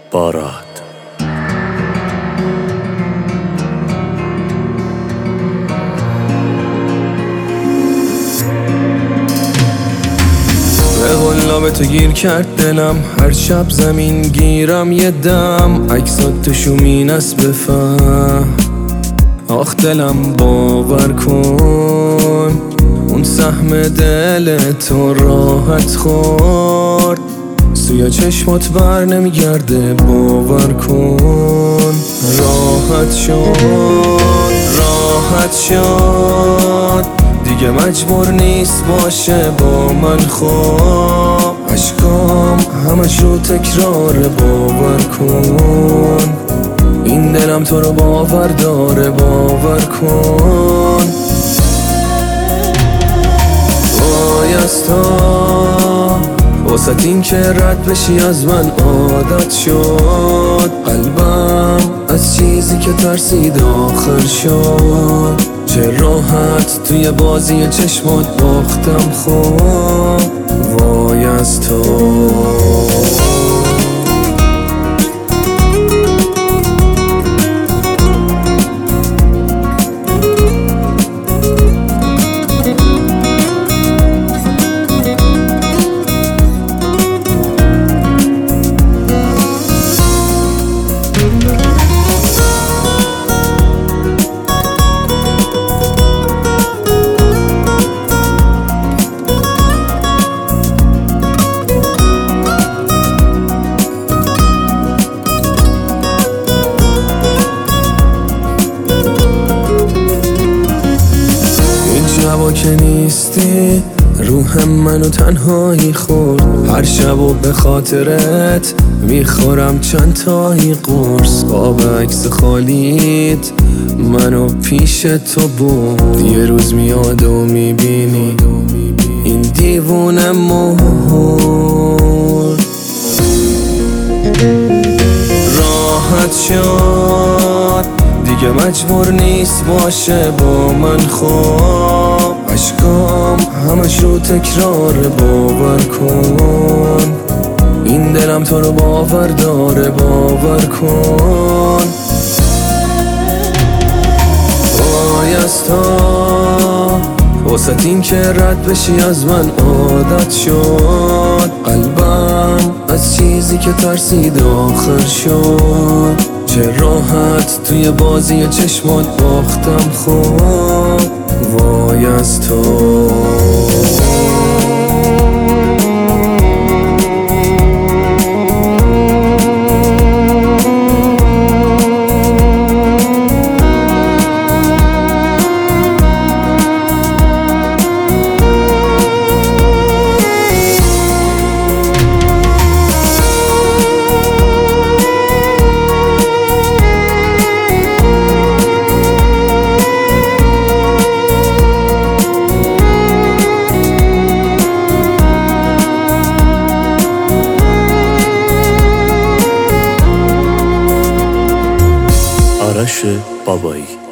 باراد. به قلا به تو گیر کرد دلم، هر شب زمین گیرم یه دم، عکسات تو شومین است بفهم. آخ دلم باور کن اون سهم دل تو راحت خورد، سوی چشمات بر نمیگرده باور کن. راحت شد دیگه مجبور نیست باشه با من، خواب عشقام همش رو تکرار باور کن. این دلم تو رو باور داره باور کن. وای از تو واسه این که رد بشی از من عادت شد، قلبم از چیزی که ترسید آخر شد. چه راحت توی بازی چشمات باختم خوب. وای از تو شبا که نیستی روح منو تنهایی خورد، هر شبو به خاطرت میخورم چند تایی قرص. خواب عکس خالیت منو پیش تو بود، یه روز میاد و میبینی این دیوونه مرد. راحت شد دیگه مجبور نیست باشه با من، خواب عشقام همش رو تکرار باور کن. این دلم تو رو باور داره باور کن. وای از تو واسه این که رد بشی از من عادت شد، قلبم از چیزی که ترسید آخر شد. چه راحت توی بازی چشمات باختم خوب. وای از تو آرش بابایی.